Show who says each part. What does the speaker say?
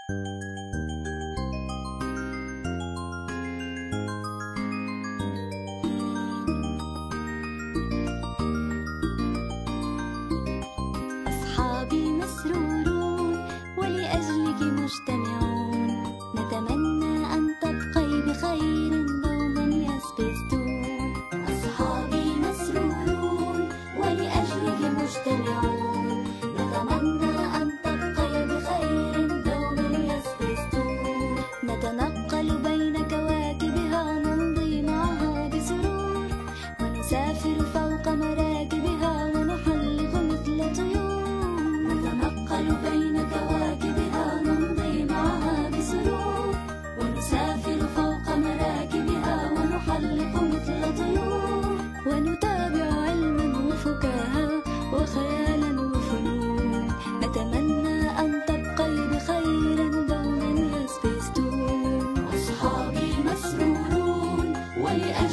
Speaker 1: أصحابي مسرورون ولأجلك مجتمعون، نتمنى أن تبقي بخير دوما يا سبيستون. أصحابي مسرورون ولأجلك مجتمعون، نتمنى أن تبقي بخير دوما يا سبيستون. نتنقل بين كواكبها نمضي معها بسرور، ونسافر فوق مراكبها ونحلق مثل طيور. نتنقل بين كواكبها نمضي معها بسرور، ونسافر فوق مراكبها ونحلق مثل طيور. ونتابع علما وفكاهة وخيالا وفنون، نتمنى أن تبقي بخير دوما يا سبيستون. أصحابي مسرورون ولأجل